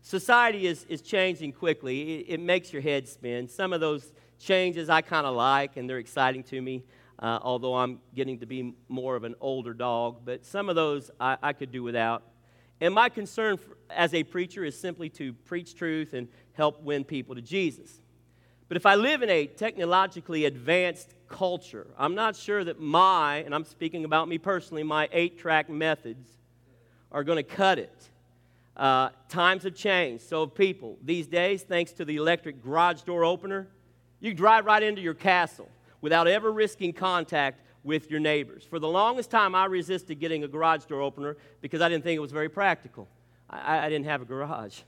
Society is changing quickly. It makes your head spin. Some of those changes I kind of like, and they're exciting to me, although I'm getting to be more of an older dog. But some of those I could do without. And my concern as a preacher is simply to preach truth and help win people to Jesus. But if I live in a technologically advanced culture, I'm not sure that and I'm speaking about me personally, my 8-track methods are going to cut it. Times have changed. So have people. These days, thanks to the electric garage door opener, you can drive right into your castle without ever risking contact with your neighbors. For the longest time, I resisted getting a garage door opener because I didn't think it was very practical. I didn't have a garage.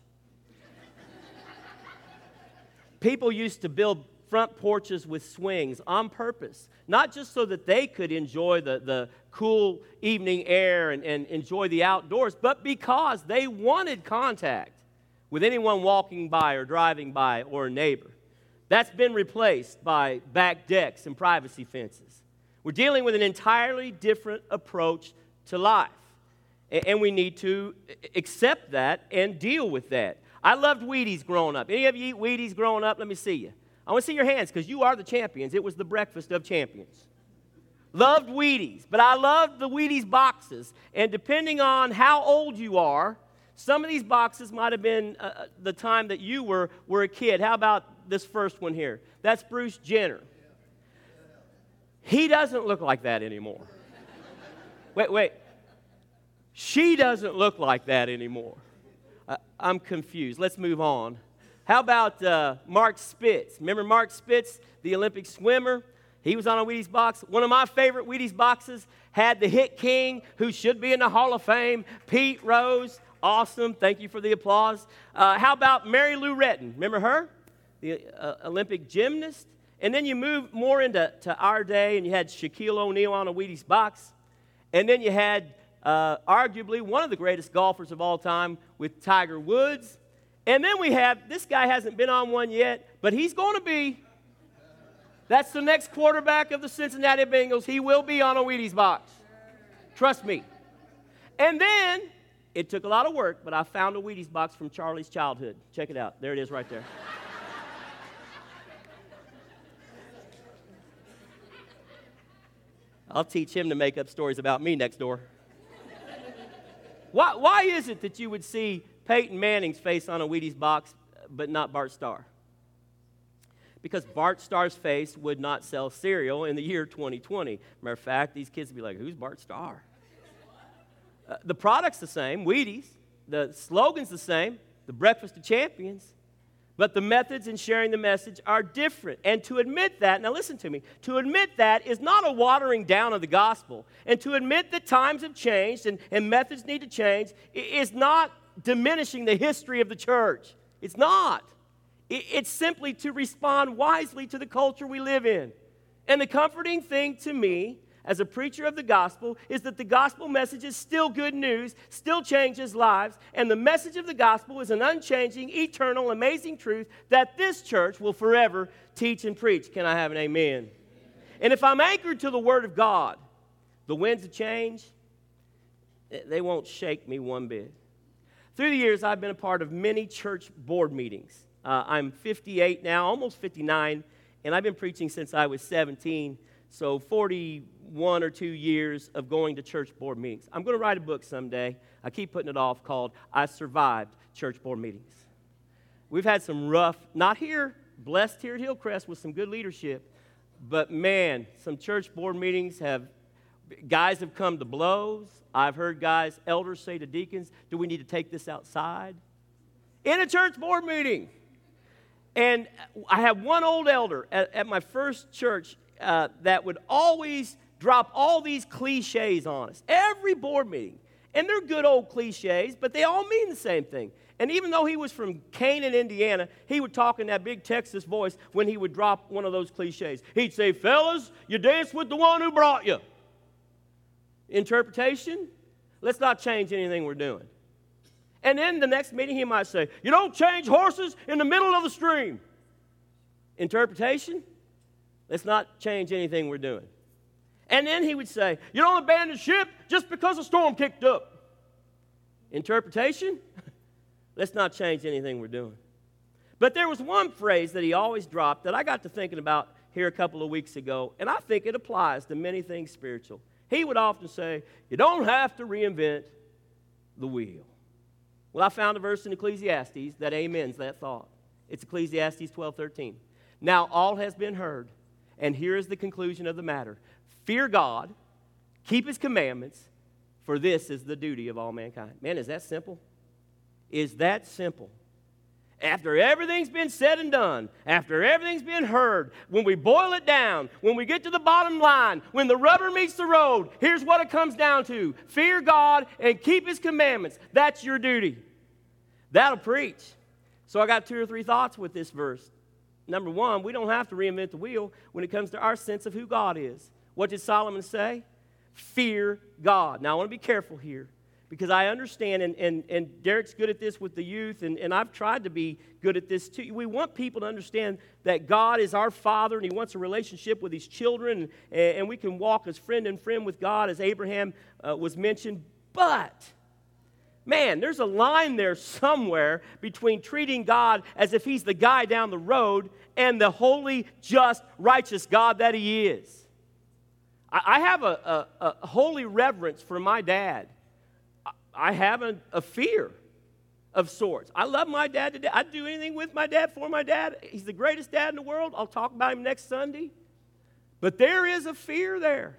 People used to build front porches with swings on purpose, not just so that they could enjoy the cool evening air and enjoy the outdoors, but because they wanted contact with anyone walking by or driving by or a neighbor. That's been replaced by back decks and privacy fences. We're dealing with an entirely different approach to life, and we need to accept that and deal with that. I loved Wheaties growing up. Any of you eat Wheaties growing up? Let me see you. I want to see your hands because you are the champions. It was the breakfast of champions. Loved Wheaties, but I loved the Wheaties boxes. And depending on how old you are, some of these boxes might have been the time that you were a kid. How about this first one here? That's Bruce Jenner. He doesn't look like that anymore. Wait. She doesn't look like that anymore. I'm confused. Let's move on. How about Mark Spitz? Remember Mark Spitz, the Olympic swimmer? He was on a Wheaties box. One of my favorite Wheaties boxes had the hit king, who should be in the Hall of Fame, Pete Rose. Awesome. Thank you for the applause. How about Mary Lou Retton? Remember her? The Olympic gymnast. And then you move more into our day, and you had Shaquille O'Neal on a Wheaties box. And then you had arguably one of the greatest golfers of all time with Tiger Woods. And then we have, this guy hasn't been on one yet, but he's going to be. That's the next quarterback of the Cincinnati Bengals. He will be on a Wheaties box. Trust me. And then, it took a lot of work, but I found a Wheaties box from Charlie's childhood. Check it out. There it is right there. I'll teach him to make up stories about me next door. Why is it that you would see Peyton Manning's face on a Wheaties box, but not Bart Starr? Because Bart Starr's face would not sell cereal in the year 2020. Matter of fact, these kids would be like, who's Bart Starr? The product's the same, Wheaties. The slogan's the same, the breakfast of champions. But the methods in sharing the message are different. And to admit that, now listen to me, to admit that is not a watering down of the gospel. And to admit that times have changed and methods need to change is not diminishing the history of the church. It's not. It's simply to respond wisely to the culture we live in. And the comforting thing to me, as a preacher of the gospel, is that the gospel message is still good news, still changes lives, and the message of the gospel is an unchanging, eternal, amazing truth that this church will forever teach and preach. Can I have an amen? And if I'm anchored to the Word of God, the winds of change, they won't shake me one bit. Through the years, I've been a part of many church board meetings. I'm 58 now, almost 59, and I've been preaching since I was 17, so 41 or 2 years of going to church board meetings. I'm going to write a book someday. I keep putting it off, called I Survived Church Board Meetings. We've had some rough, not here, blessed here at Hillcrest with some good leadership, but man, some church board meetings guys have come to blows. I've heard elders say to deacons, do we need to take this outside? In a church board meeting. And I had one old elder at my first church that would always drop all these cliches on us. Every board meeting. And they're good old cliches, but they all mean the same thing. And even though he was from Canaan, Indiana, he would talk in that big Texas voice when he would drop one of those cliches. He'd say, fellas, you dance with the one who brought you. Interpretation? Let's not change anything we're doing. And then the next meeting he might say, you don't change horses in the middle of the stream. Interpretation? Let's not change anything we're doing. And then he would say, you don't abandon ship just because a storm kicked up. Interpretation? Let's not change anything we're doing. But there was one phrase that he always dropped that I got to thinking about here a couple of weeks ago, and I think it applies to many things spiritual. He would often say, you don't have to reinvent the wheel. Well, I found a verse in Ecclesiastes that amens that thought. It's Ecclesiastes 12:13. Now all has been heard, and here is the conclusion of the matter. Fear God, keep his commandments, for this is the duty of all mankind. Man, is that simple? Is that simple? After everything's been said and done, after everything's been heard, when we boil it down, when we get to the bottom line, when the rubber meets the road, here's what it comes down to. Fear God and keep his commandments. That's your duty. That'll preach. So I got 2 or 3 thoughts with this verse. Number one, we don't have to reinvent the wheel when it comes to our sense of who God is. What did Solomon say? Fear God. Now I want to be careful here, because I understand, and Derek's good at this with the youth, and I've tried to be good at this too. We want people to understand that God is our Father, and he wants a relationship with his children, and we can walk as friend and friend with God, as Abraham was mentioned. But, man, there's a line there somewhere between treating God as if he's the guy down the road and the holy, just, righteous God that he is. I have a holy reverence for my dad. I have a fear of sorts. I love my dad to death. I'd do anything with my dad, for my dad. He's the greatest dad in the world. I'll talk about him next Sunday. But there is a fear there.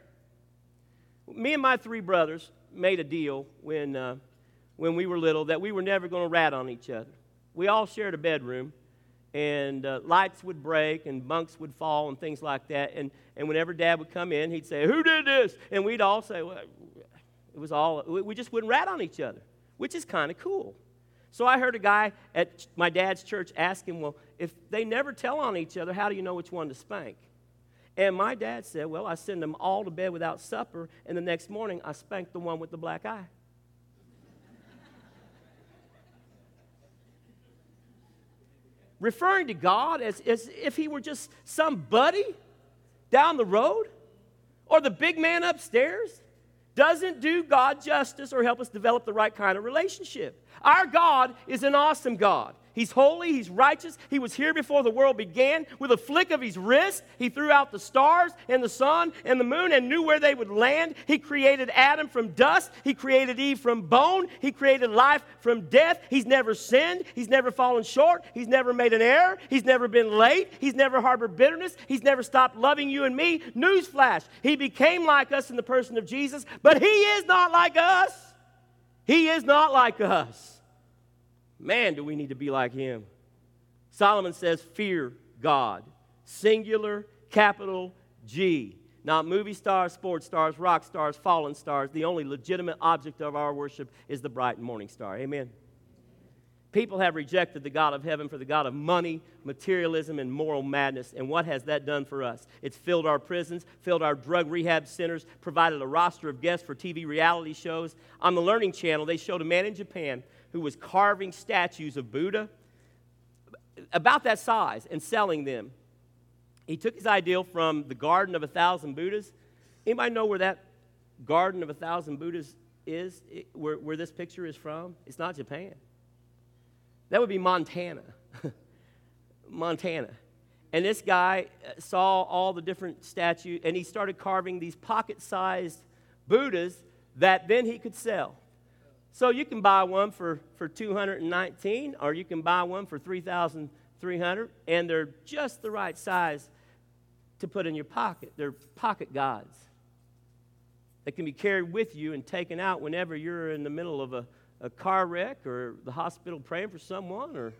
Me and my 3 brothers made a deal when we were little that we were never going to rat on each other. We all shared a bedroom, and lights would break and bunks would fall and things like that. And whenever Dad would come in, he'd say, "Who did this?" And we'd all say, "Well, it was all," we just wouldn't rat on each other, which is kind of cool. So I heard a guy at my dad's church ask him, well, if they never tell on each other, how do you know which one to spank? And my dad said, well, I send them all to bed without supper, and the next morning I spank the one with the black eye. Referring to God as if he were just some buddy down the road or the big man upstairs doesn't do God justice or help us develop the right kind of relationship. Our God is an awesome God. He's holy, he's righteous. He was here before the world began. With a flick of his wrist, he threw out the stars and the sun and the moon and knew where they would land. He created Adam from dust. He created Eve from bone. He created life from death. He's never sinned. He's never fallen short. He's never made an error. He's never been late. He's never harbored bitterness. He's never stopped loving you and me. Newsflash, he became like us in the person of Jesus, but he is not like us. He is not like us. Man, do we need to be like him. Solomon says, fear God. Singular, capital G. Not movie stars, sports stars, rock stars, fallen stars. The only legitimate object of our worship is the bright morning star. Amen. People have rejected the God of heaven for the God of money, materialism, and moral madness. And what has that done for us? It's filled our prisons, filled our drug rehab centers, provided a roster of guests for TV reality shows. On the Learning Channel, they showed a man in Japan who was carving statues of Buddha about that size and selling them. He took his ideal from the Garden of 1,000 Buddhas. Anybody know where that Garden of 1,000 Buddhas is, where this picture is from? It's not Japan. That would be Montana. Montana. And this guy saw all the different statues, and he started carving these pocket-sized Buddhas that then he could sell. So you can buy one for $219, or you can buy one for $3,300, and they're just the right size to put in your pocket. They're pocket gods. They can be carried with you and taken out whenever you're in the middle of a car wreck or the hospital praying for someone, or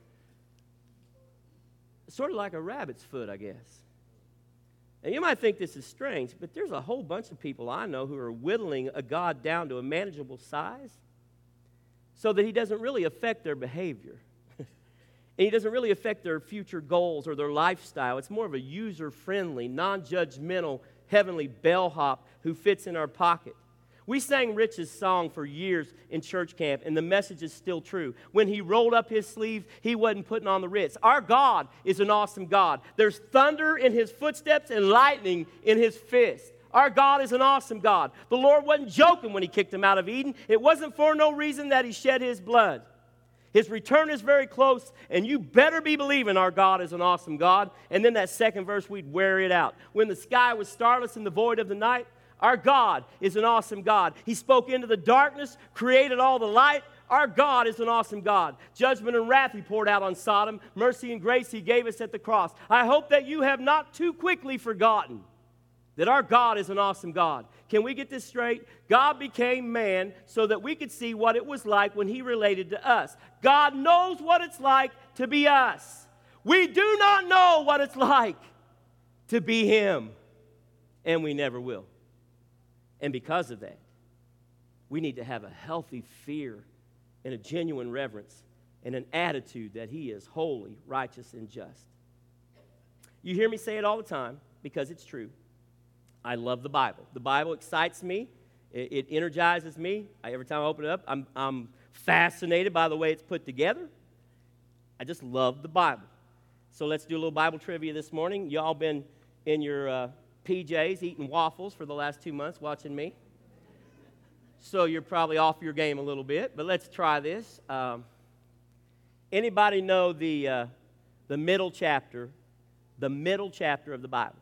sort of like a rabbit's foot, I guess. And you might think this is strange, but there's a whole bunch of people I know who are whittling a God down to a manageable size so that he doesn't really affect their behavior. And he doesn't really affect their future goals or their lifestyle. It's more of a user-friendly, non-judgmental, heavenly bellhop who fits in our pocket. We sang Rich's song for years in church camp, and the message is still true. When he rolled up his sleeves, he wasn't putting on the Ritz. Our God is an awesome God. There's thunder in his footsteps and lightning in his fist. Our God is an awesome God. The Lord wasn't joking when he kicked him out of Eden. It wasn't for no reason that he shed his blood. His return is very close, and you better be believing our God is an awesome God. And then that second verse, we'd wear it out. When the sky was starless in the void of the night, our God is an awesome God. He spoke into the darkness, created all the light. Our God is an awesome God. Judgment and wrath He poured out on Sodom. Mercy and grace He gave us at the cross. I hope that you have not too quickly forgotten that our God is an awesome God. Can we get this straight? God became man so that we could see what it was like when He related to us. God knows what it's like to be us. We do not know what it's like to be Him, and we never will. And because of that, we need to have a healthy fear and a genuine reverence and an attitude that He is holy, righteous, and just. You hear me say it all the time because it's true. I love the Bible. The Bible excites me. It energizes me. Every time I open it up, I'm fascinated by the way it's put together. I just love the Bible. So let's do a little Bible trivia this morning. Y'all been in your PJs eating waffles for the last 2 months watching me. So you're probably off your game a little bit, but let's try this. Anybody know the middle chapter of the Bible?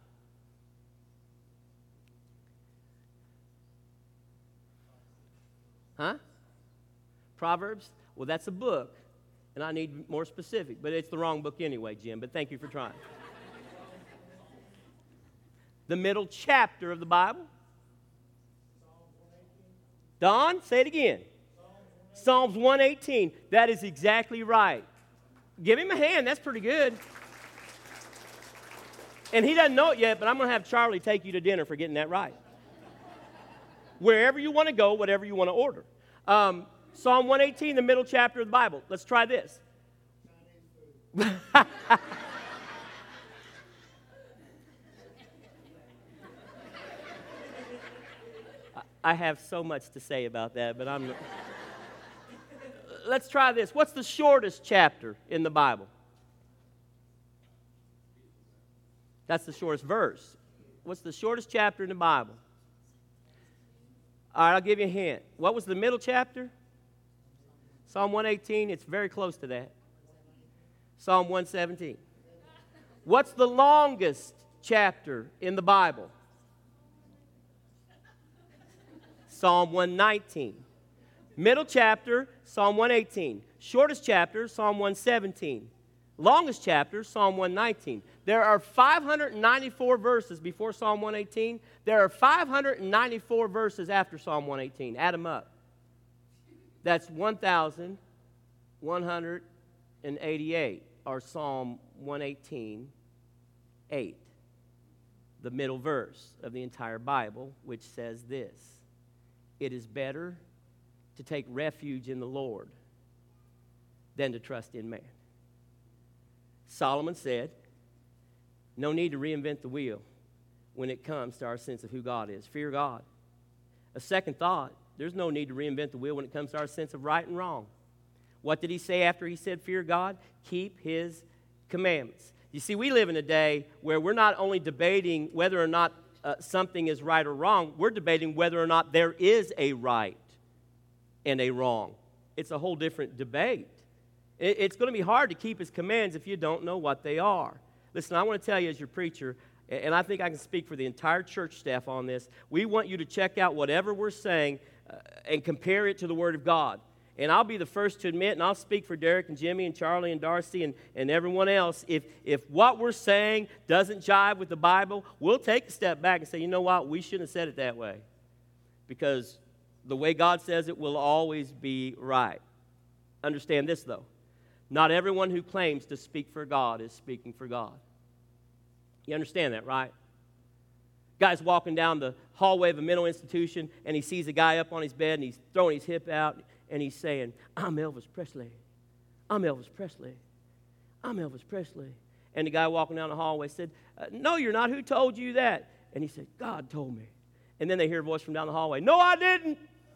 Huh? Proverbs? Well, that's a book, and I need more specific, but it's the wrong book anyway, Jim, but thank you for trying. The middle chapter of the Bible? Don, say it again. Psalms 118. That is exactly right. Give him a hand. That's pretty good. And he doesn't know it yet, but I'm going to have Charlie take you to dinner for getting that right. Wherever you want to go, whatever you want to order. Psalm 118, the middle chapter of the Bible. Let's try this. I have so much to say about that, but I'm... Let's try this. What's the shortest chapter in the Bible? That's the shortest verse. What's the shortest chapter in the Bible? All right, I'll give you a hint. What was the middle chapter? Psalm 118. It's very close to that. Psalm 117. What's the longest chapter in the Bible? Psalm 119. Middle chapter, Psalm 118. Shortest chapter, Psalm 117. Longest chapter, Psalm 119. There are 594 verses before Psalm 118. There are 594 verses after Psalm 118. Add them up. That's 1,188, or Psalm 118, 8. The middle verse of the entire Bible, which says this: it is better to take refuge in the Lord than to trust in man. Solomon said, no need to reinvent the wheel when it comes to our sense of who God is. Fear God. A second thought, there's no need to reinvent the wheel when it comes to our sense of right and wrong. What did he say after he said fear God? Keep His commandments. You see, we live in a day where we're not only debating whether or not something is right or wrong, we're debating whether or not there is a right and a wrong. It's a whole different debate. It's going to be hard to keep His commands if you don't know what they are. Listen, I want to tell you as your preacher, and I think I can speak for the entire church staff on this, we want you to check out whatever we're saying and compare it to the Word of God. And I'll be the first to admit, and I'll speak for Derek and Jimmy and Charlie and Darcy and everyone else, if what we're saying doesn't jive with the Bible, we'll take a step back and say, you know what, we shouldn't have said it that way. Because the way God says it will always be right. Understand this, though. Not everyone who claims to speak for God is speaking for God. You understand that, right? Guy's walking down the hallway of a mental institution, and he sees a guy up on his bed, and he's throwing his hip out, and he's saying, I'm Elvis Presley. I'm Elvis Presley. I'm Elvis Presley. And the guy walking down the hallway said, no, you're not. Who told you that? And he said, God told me. And then they hear a voice from down the hallway, no, I didn't.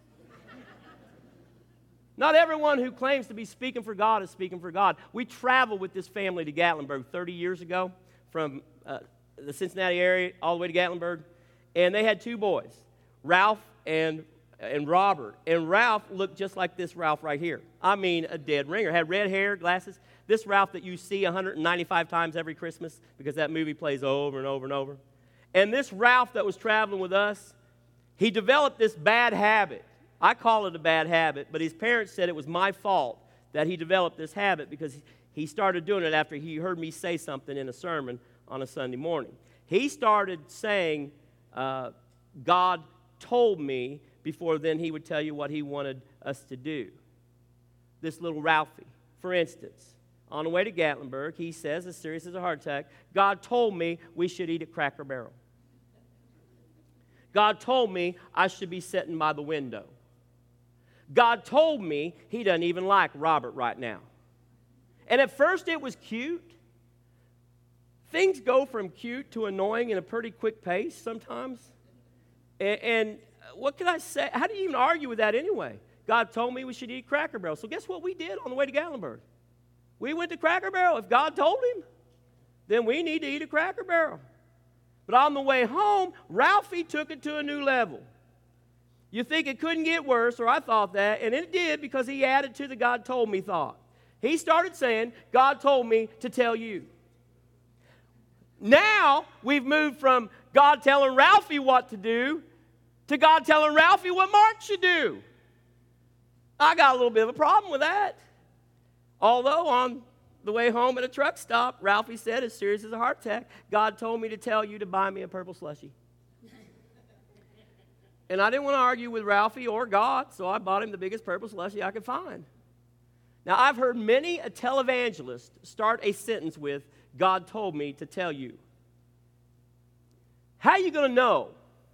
Not everyone who claims to be speaking for God is speaking for God. We traveled with this family to Gatlinburg 30 years ago from the Cincinnati area all the way to Gatlinburg, and they had two boys, Ralph and and Robert. And Ralph looked just like this Ralph right here. I mean, a dead ringer. Had red hair, glasses. This Ralph that you see 195 times every Christmas because that movie plays over and over and over. And this Ralph that was traveling with us, he developed this bad habit. I call it a bad habit, but his parents said it was my fault that he developed this habit because he started doing it after he heard me say something in a sermon on a Sunday morning. He started saying, God told me, before then he would tell you what he wanted us to do. This little Ralphie, for instance, on the way to Gatlinburg, he says, as serious as a heart attack, God told me we should eat at Cracker Barrel. God told me I should be sitting by the window. God told me he doesn't even like Robert right now. And at first it was cute. Things go from cute to annoying in a pretty quick pace sometimes. And what can I say? How do you even argue with that anyway? God told me we should eat Cracker Barrel. So guess what we did on the way to Gatlinburg? We went to Cracker Barrel. If God told him, then we need to eat a Cracker Barrel. But on the way home, Ralphie took it to a new level. You think it couldn't get worse, or I thought that, and it did because he added to the God told me thought. He started saying, God told me to tell you. Now we've moved from God telling Ralphie what to do to God telling Ralphie what Mark should do. I got a little bit of a problem with that. Although on the way home at a truck stop, Ralphie said, as serious as a heart attack, God told me to tell you to buy me a purple slushie. And I didn't want to argue with Ralphie or God, so I bought him the biggest purple slushie I could find. Now, I've heard many a televangelist start a sentence with, God told me to tell you. How are you going to know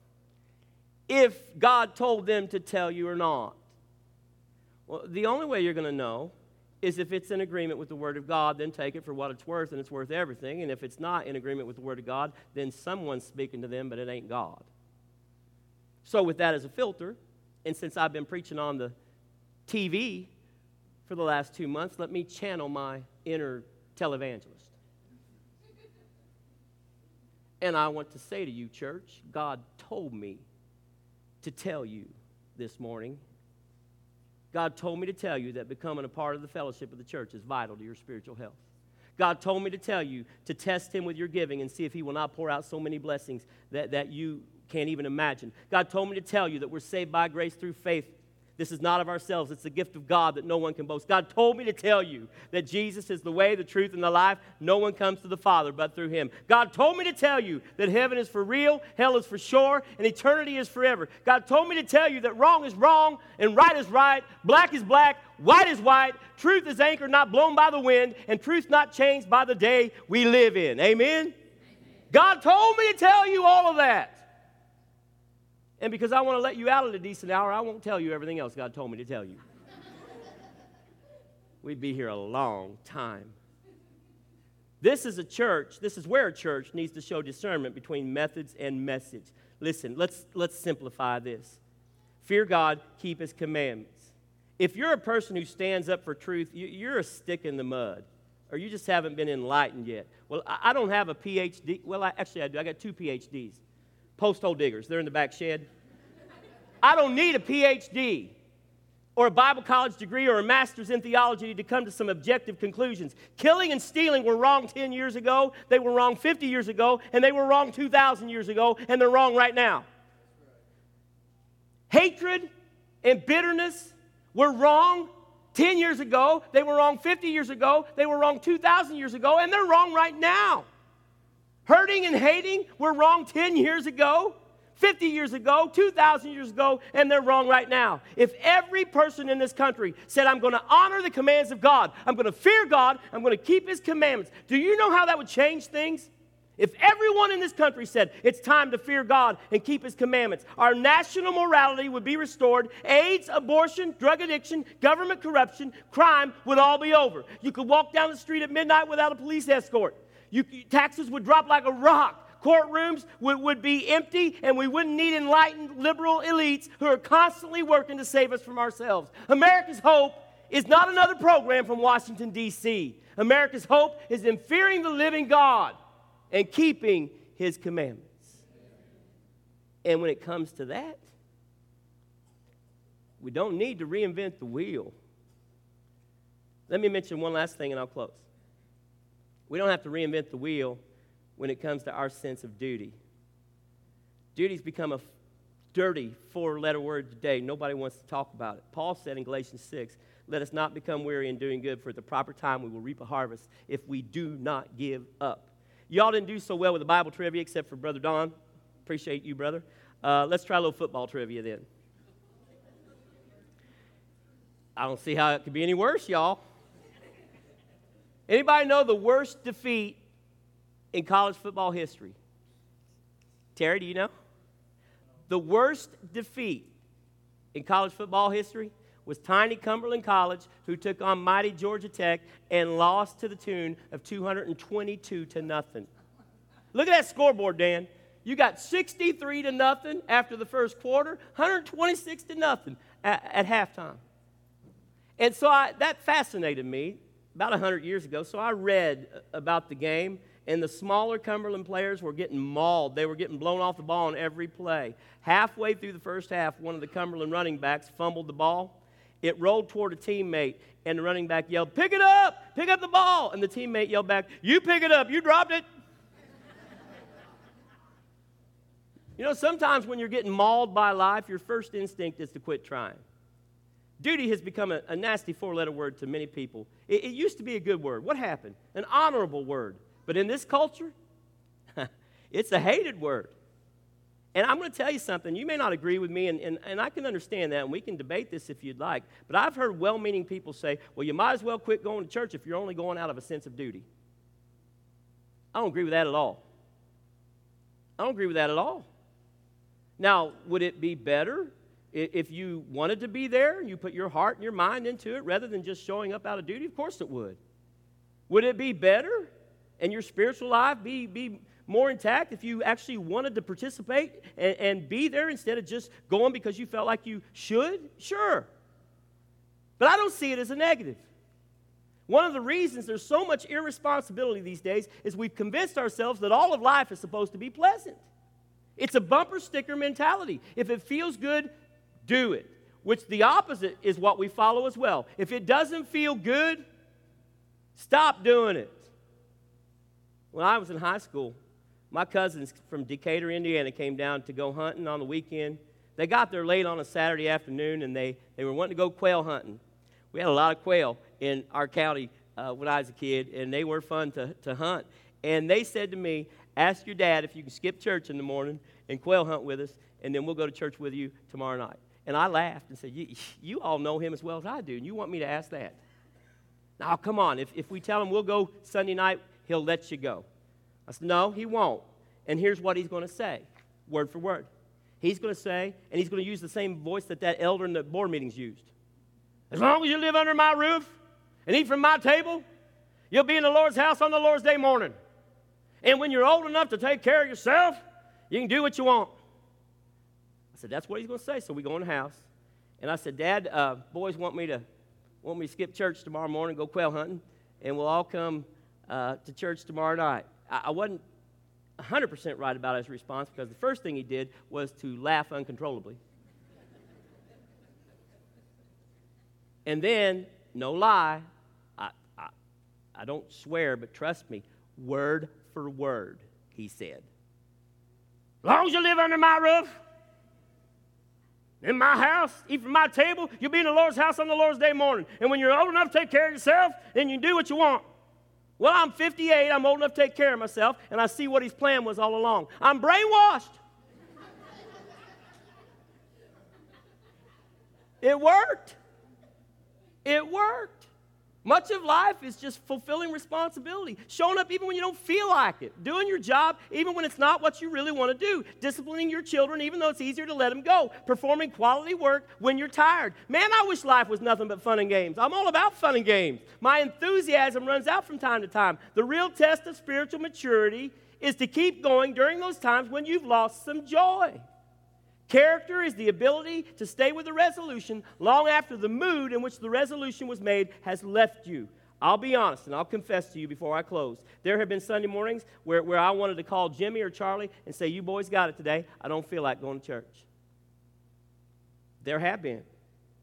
if God told them to tell you or not? Well, the only way you're going to know is if it's in agreement with the Word of God, then take it for what it's worth, and it's worth everything. And if it's not in agreement with the Word of God, then someone's speaking to them, but it ain't God. So with that as a filter, and since I've been preaching on the TV for the last 2 months, let me channel my inner televangelist. And I want to say to you, church, God told me to tell you this morning. God told me to tell you that becoming a part of the fellowship of the church is vital to your spiritual health. God told me to tell you to test him with your giving and see if he will not pour out so many blessings that you can't even imagine. God told me to tell you that we're saved by grace through faith. This is not of ourselves. It's the gift of God that no one can boast. God told me to tell you that Jesus is the way, the truth, and the life. No one comes to the Father but through him. God told me to tell you that heaven is for real, hell is for sure, and eternity is forever. God told me to tell you that wrong is wrong and right is right, black is black, white is white, truth is anchored, not blown by the wind, and truth not changed by the day we live in. Amen? God told me to tell you all of that. And because I want to let you out at a decent hour, I won't tell you everything else God told me to tell you. We'd be here a long time. This is where a church needs to show discernment between methods and message. Listen, let's simplify this. Fear God, keep his commandments. If you're a person who stands up for truth, you're a stick in the mud, or you just haven't been enlightened yet. Well, I don't have a PhD. Well, I do. I got 2 PhDs. Post-hole diggers. They're in the back shed. I don't need a PhD or a Bible college degree or a master's in theology to come to some objective conclusions. Killing and stealing were wrong 10 years ago, they were wrong 50 years ago, and they were wrong 2,000 years ago, and they're wrong right now. Hatred and bitterness were wrong 10 years ago, they were wrong 50 years ago, they were wrong 2,000 years ago, and they're wrong right now. Hurting and hating were wrong 10 years ago, 50 years ago, 2,000 years ago, and they're wrong right now. If every person in this country said, I'm going to honor the commands of God, I'm going to fear God, I'm going to keep his commandments, do you know how that would change things? If everyone in this country said, it's time to fear God and keep his commandments, our national morality would be restored. AIDS, abortion, drug addiction, government corruption, crime would all be over. You could walk down the street at midnight without a police escort. Taxes would drop like a rock. Courtrooms would be empty, and we wouldn't need enlightened liberal elites who are constantly working to save us from ourselves. America's hope is not another program from Washington, D.C. America's hope is in fearing the living God and keeping his commandments. And when it comes to that, We don't need to reinvent the wheel. Let me mention one last thing and I'll close. We don't have to reinvent the wheel when it comes to our sense of duty. Duty's become a dirty four-letter word today. Nobody wants to talk about it. Paul said in Galatians 6, let us not become weary in doing good, for at the proper time we will reap a harvest if we do not give up. Y'all didn't do so well with the Bible trivia except for Brother Don. Appreciate you, brother. Let's try a little football trivia then. I don't see how it could be any worse, y'all. Anybody know the worst defeat in college football history? Terry, do you know? The worst defeat in college football history was tiny Cumberland College, who took on mighty Georgia Tech and lost to the tune of 222-0. Look at that scoreboard, Dan. You got 63-0 after the first quarter, 126-0 at halftime. And so that fascinated me about 100 years ago. So I read about the game, and the smaller Cumberland players were getting mauled. They were getting blown off the ball on every play. Halfway through the first half, one of the Cumberland running backs fumbled the ball. It rolled toward a teammate, and the running back yelled, pick it up the ball. And the teammate yelled back, you pick it up, you dropped it. You know, sometimes when you're getting mauled by life, your first instinct is to quit trying. Duty has become a nasty four-letter word to many people. It used to be a good word. What happened? An honorable word. But in this culture, it's a hated word. And I'm going to tell you something. You may not agree with me, and I can understand that, and we can debate this if you'd like. But I've heard well-meaning people say, well, you might as well quit going to church if you're only going out of a sense of duty. I don't agree with that at all. I don't agree with that at all. Now, would it be better if you wanted to be there, you put your heart and your mind into it rather than just showing up out of duty? Of course it would. Would it be better and your spiritual life be more intact if you actually wanted to participate and be there instead of just going because you felt like you should? Sure. But I don't see it as a negative. One of the reasons there's so much irresponsibility these days is we've convinced ourselves that all of life is supposed to be pleasant. It's a bumper sticker mentality. If it feels good, do it. Which the opposite is what we follow as well. If it doesn't feel good, stop doing it. When I was in high school, my cousins from Decatur, Indiana, came down to go hunting on the weekend. They got there late on a Saturday afternoon, and they were wanting to go quail hunting. We had a lot of quail in our county when I was a kid, and they were fun to hunt. And they said to me, ask your dad if you can skip church in the morning and quail hunt with us, and then we'll go to church with you tomorrow night. And I laughed and said, you all know him as well as I do, and you want me to ask that? Now, come on. If we tell him we'll go Sunday night, he'll let you go. I said, no, he won't. And here's what he's going to say, word for word. He's going to say, and he's going to use the same voice that elder in the board meetings used. As long as you live under my roof and eat from my table, you'll be in the Lord's house on the Lord's day morning. And when you're old enough to take care of yourself, you can do what you want. I said, that's what he's going to say. So we go in the house. And I said, Dad, boys want me to skip church tomorrow morning, go quail hunting, and we'll all come to church tomorrow night. I wasn't 100% right about his response because the first thing he did was to laugh uncontrollably. And then, no lie, I don't swear, but trust me, word for word, he said, as long as you live under my roof, in my house, eat from my table, you'll be in the Lord's house on the Lord's day morning. And when you're old enough to take care of yourself, then you can do what you want. Well, I'm 58, I'm old enough to take care of myself, and I see what his plan was all along. I'm brainwashed. It worked. It worked. Much of life is just fulfilling responsibility, showing up even when you don't feel like it, doing your job even when it's not what you really want to do, disciplining your children even though it's easier to let them go, performing quality work when you're tired. Man, I wish life was nothing but fun and games. I'm all about fun and games. My enthusiasm runs out from time to time. The real test of spiritual maturity is to keep going during those times when you've lost some joy. Character is the ability to stay with a resolution long after the mood in which the resolution was made has left you. I'll be honest, and I'll confess to you before I close. There have been Sunday mornings where I wanted to call Jimmy or Charlie and say, you boys got it today. I don't feel like going to church. There have been.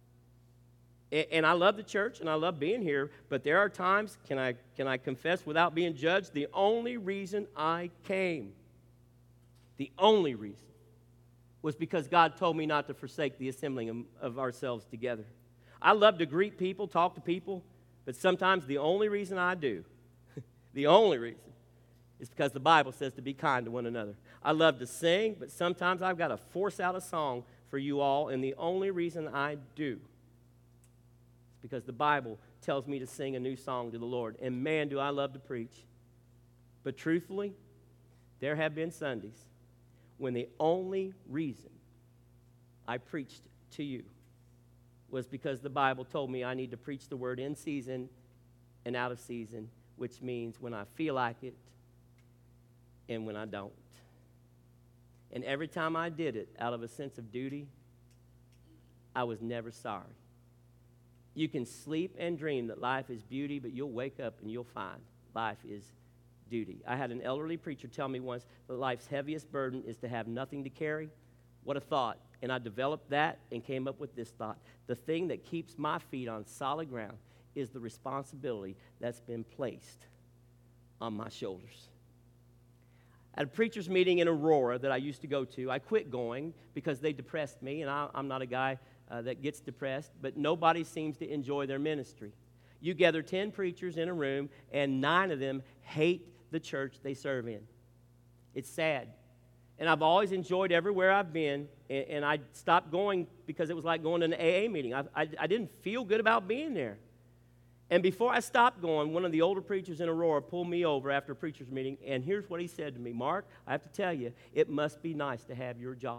And I love the church, and I love being here, but there are times, can I confess without being judged, the only reason I came, the only reason, was because God told me not to forsake the assembling of ourselves together. I love to greet people, talk to people, but sometimes the only reason I do, the only reason, is because the Bible says to be kind to one another. I love to sing, but sometimes I've got to force out a song for you all, and the only reason I do is because the Bible tells me to sing a new song to the Lord. And man, do I love to preach. But truthfully, there have been Sundays when the only reason I preached to you was because the Bible told me I need to preach the word in season and out of season, which means when I feel like it and when I don't. And every time I did it out of a sense of duty, I was never sorry. You can sleep and dream that life is beauty, but you'll wake up and you'll find life is duty. I had an elderly preacher tell me once that life's heaviest burden is to have nothing to carry. What a thought. And I developed that and came up with this thought. The thing that keeps my feet on solid ground is the responsibility that's been placed on my shoulders. At a preacher's meeting in Aurora that I used to go to, I quit going because they depressed me, and I'm not a guy that gets depressed, but nobody seems to enjoy their ministry. You gather 10 preachers in a room, and 9 of them hate the church they serve in. It's sad. And I've always enjoyed everywhere I've been, and I stopped going because it was like going to an AA meeting. I didn't feel good about being there. And before I stopped going, one of the older preachers in Aurora pulled me over after a preacher's meeting, and here's what he said to me: Mark, I have to tell you, it must be nice to have your job.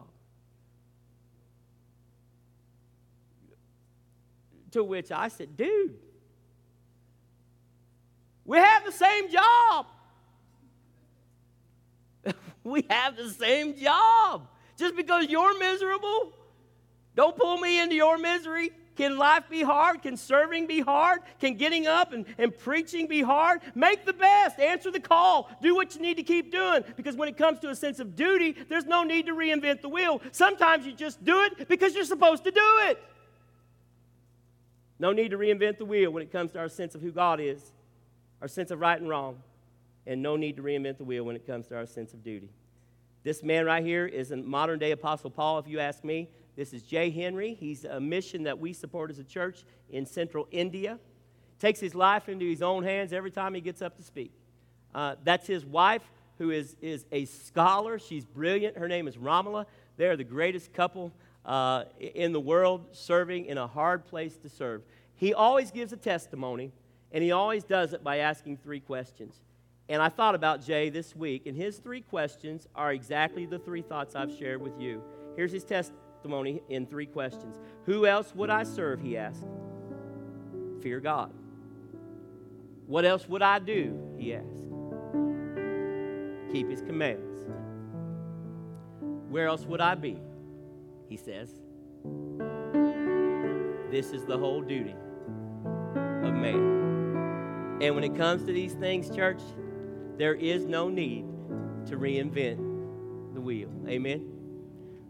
To which I said, dude, we have the same job. We have the same job. Just because you're miserable, don't pull me into your misery. Can life be hard? Can serving be hard? Can getting up and preaching be hard? Make the best. Answer the call. Do what you need to keep doing. Because when it comes to a sense of duty, there's no need to reinvent the wheel. Sometimes you just do it because you're supposed to do it. No need to reinvent the wheel when it comes to our sense of who God is, our sense of right and wrong, and no need to reinvent the wheel when it comes to our sense of duty. This man right here is a modern-day Apostle Paul, if you ask me. This is Jay Henry. He's a mission that we support as a church in central India. Takes his life into his own hands every time he gets up to speak. That's his wife, who is a scholar. She's brilliant. Her name is Ramala. They're the greatest couple in the world, serving in a hard place to serve. He always gives a testimony, and he always does it by asking 3 questions. And I thought about Jay this week, and his 3 questions are exactly the 3 thoughts I've shared with you. Here's his testimony in 3 questions. Who else would I serve, he asked. Fear God. What else would I do, he asked. Keep his commandments. Where else would I be, he says. This is the whole duty of man. And when it comes to these things, church, there is no need to reinvent the wheel. Amen?